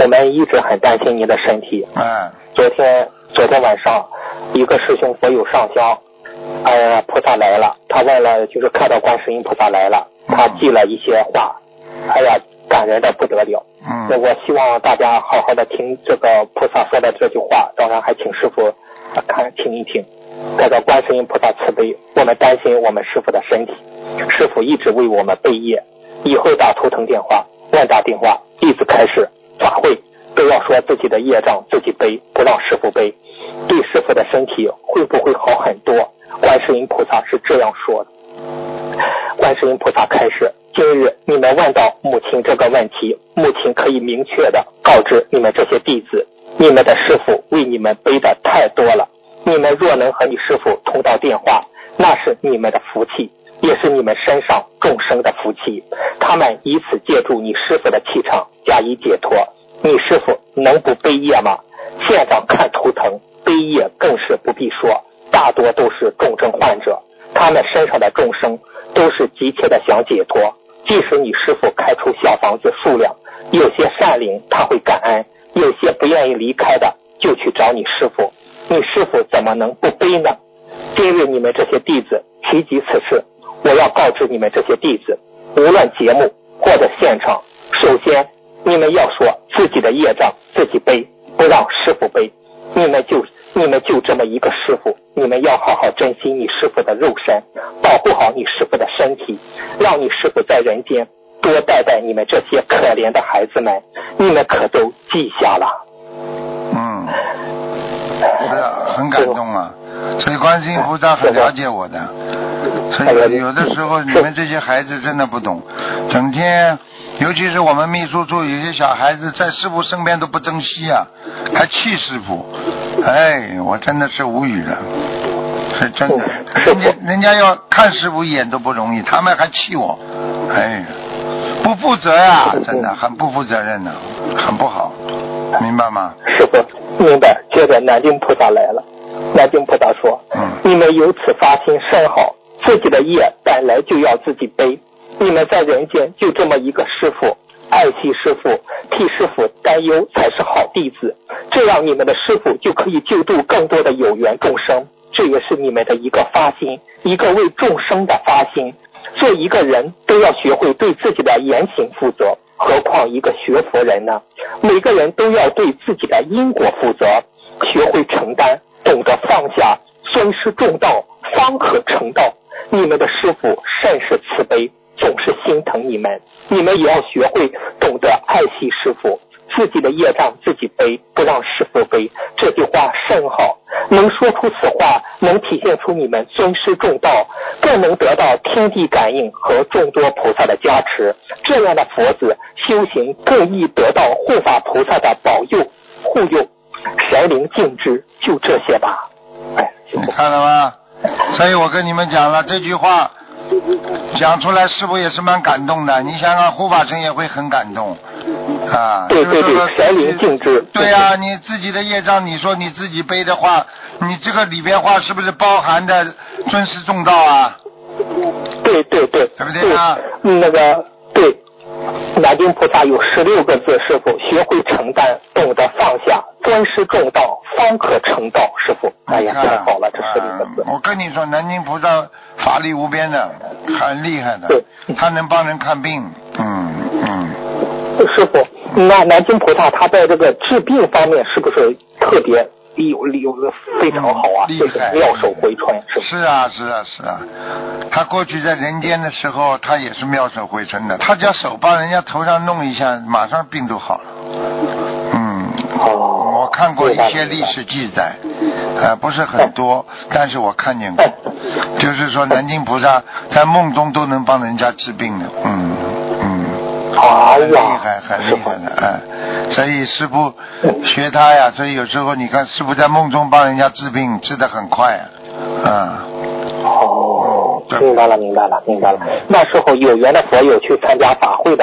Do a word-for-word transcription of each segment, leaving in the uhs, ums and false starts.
们一直很担心您的身体。 嗯。 昨天昨天晚上，一个师兄佛友上香，哎呀，菩萨来了，他问了，就是看到观世音菩萨来了，他记了一些话，哎呀，感人的不得了。 嗯。 那我希望大家好好的听这个菩萨说的这句话，当然还请师父看听一听。这个观世音菩萨慈悲，我们担心我们师父的身体，师父一直为我们背业，以后打图腾电话、万达电话，一直开始法会都要说自己的业障自己背，不让师父背，对师父的身体会不会好很多？观世音菩萨是这样说的。观世音菩萨开示，今日你们问到母亲这个问题，母亲可以明确的告知你们这些弟子，你们的师父为你们背的太多了，你们若能和你师父通到电话，那是你们的福气，也是你们身上众生的福气，他们以此借助你师父的气场加以解脱。你师父能不背业吗？现在看图腾，背业更是不必说，大多都是重症患者，他们身上的众生都是急切的想解脱。即使你师父开出小房子数量，有些善灵他会感恩，有些不愿意离开的就去找你师父，你师父怎么能不背呢？今日你们这些弟子提及此事，我要告知你们这些弟子，无论节目或者现场，首先你们要说自己的业障自己背，不让师父背。你们就你们就这么一个师父，你们要好好珍惜你师父的肉身，保护好你师父的身体，让你师父在人间多带带你们这些可怜的孩子们，你们可都记下了。 嗯，是啊，很感动啊。所以观世音菩萨很了解我的，所以有的时候你们这些孩子真的不懂，整天尤其是我们秘书处有些小孩子在师父身边都不珍惜啊，还气师父，哎，我真的是无语了，是真的，人家人家要看师父一眼都不容易，他们还气我，哎，不负责呀、啊，真的很不负责任的、啊，很不好，明白吗？ 师父明白。接着南京菩萨来了，南京菩萨说、嗯、你们由此发心甚好，自己的业本来就要自己背，你们在人间就这么一个师父，爱惜师父，替师父担忧才是好弟子，这样你们的师父就可以救度更多的有缘众生，这也是你们的一个发心，一个为众生的发心。做一个人都要学会对自己的言行负责，何况一个学佛人呢？每个人都要对自己的因果负责，学会承担，懂得放下，尊师重道，方可成道。你们的师父甚是慈悲，总是心疼你们，你们也要学会懂得爱惜师父，自己的业障自己背，不让师父背。这句话甚好，能说出此话，能体现出你们尊师重道，更能得到天地感应和众多菩萨的加持。这样的佛子修行更易得到护法菩萨的保佑护佑，神灵敬之。就这些吧。哎， 你看了吗？所以我跟你们讲了这句话讲出来，师父也是蛮感动的。你想想，护法神也会很感动啊。 对对对，神灵敬之。 对啊，你自己的业障，你说你自己背的话，你这个里边话是不是包含的尊师重道啊？ 对对对， 对不对啊？ 对那个对，南京菩萨有十六个字，师父学会承担，懂得放下，尊师重道，方可成道。师父，哎呀，太好了，这十六个字。 我跟你说，南京菩萨法力无边的，很厉害的， 对， 他能帮人看病。嗯嗯。 师父，那南京菩萨他在这个治病方面是不是特别有有非常好啊？ 厉害， 妙手回春，是是啊是啊是啊。他过去在人间的时候，他也是妙手回春的，他只要手帮人家头上弄一下，马上病都好了。嗯。 哦。 我看过一些历史记载，呃，不是很多，但是我看见过，就是说南京菩萨在梦中都能帮人家治病的。嗯嗯。很厉害，很厉害的，哎、嗯，所以师父学他呀，所以有时候你看师父在梦中帮人家治病，治得很快啊，啊、 嗯。哦，明白了，明白了，明白了。那时候有缘的佛友去参加法会的话，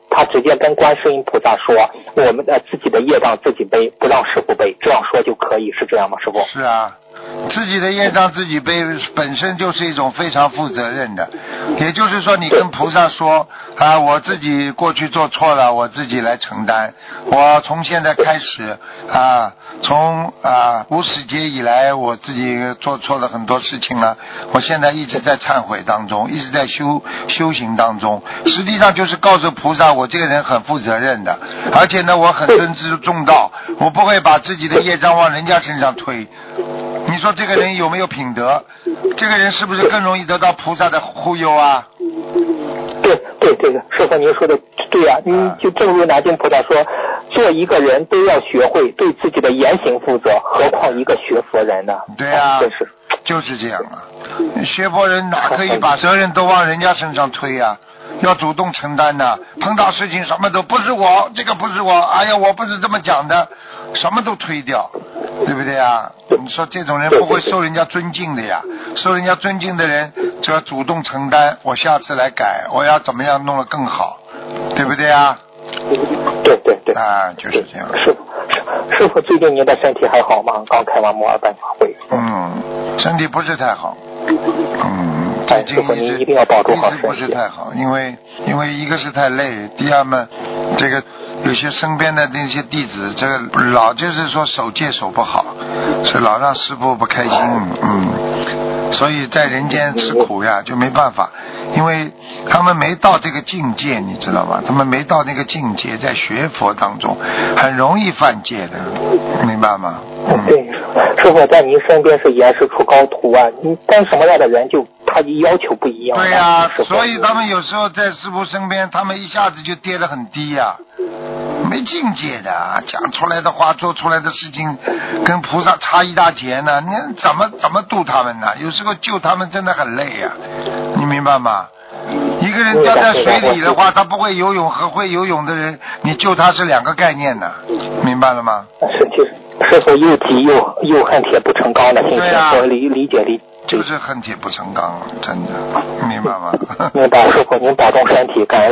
他直接跟观世音菩萨说，我们的自己的业障自己背，不让师父背，这样说就可以，是这样吗，师父？ 是啊，自己的业障自己背本身就是一种非常负责任的，也就是说你跟菩萨说啊，我自己过去做错了，我自己来承担，我从现在开始啊，从啊无始劫以来我自己做错了很多事情了，我现在一直在忏悔当中，一直在修修行当中，实际上就是告诉菩萨我这个人很负责任的，而且呢我很尊师重道，我不会把自己的业障往人家身上推。你说这个人有没有品德？这个人是不是更容易得到菩萨的护佑啊？ 对对对，师父您说的对啊，你就正如南京菩萨说，做一个人都要学会对自己的言行负责，何况一个学佛人呢？ 对啊， 真是就是这样啊。学佛人哪可以把责任都往人家身上推啊？要主动承担的，碰到事情什么都不是我，这个不是我，哎呀，我不是这么讲的，什么都推掉，对不对啊？你说这种人不会受人家尊敬的呀，受人家尊敬的人就要主动承担，我下次来改，我要怎么样弄得更好，对不对啊？ 对对对， 啊，就是这样。 师傅，师傅最近您的身体还好吗？刚开完摩尔班法会。 嗯，身体不是太好。嗯，最近一直一定要保重好一直不是太好，因为因为一个是太累，第二嘛，这个有些身边的那些弟子，这个老就是说守戒守不好，所以老让师父不开心，嗯，所以在人间吃苦呀，就没办法，因为他们没到这个境界，你知道吗？他们没到那个境界，在学佛当中很容易犯戒的，明白吗？ 嗯，对，师傅在您身边是严师出高徒啊，你跟什么样的人就他要求不一样。 对呀、啊，所以他们有时候在师父身边，他们一下子就跌得很低呀、啊，没境界的，讲出来的话，做出来的事情，跟菩萨差一大截呢。你怎么怎么度他们呢？有时候救他们真的很累呀、啊，你明白吗？一个人掉在水里的话，他不会游泳和会游泳的人，你救他是两个概念呢，明白了吗？ 是，就是师傅又急又又恨铁不成钢的心情，我理理解理。 就是恨铁不成钢，真的，明白吗？ 明白，师傅您保重身体，感恩。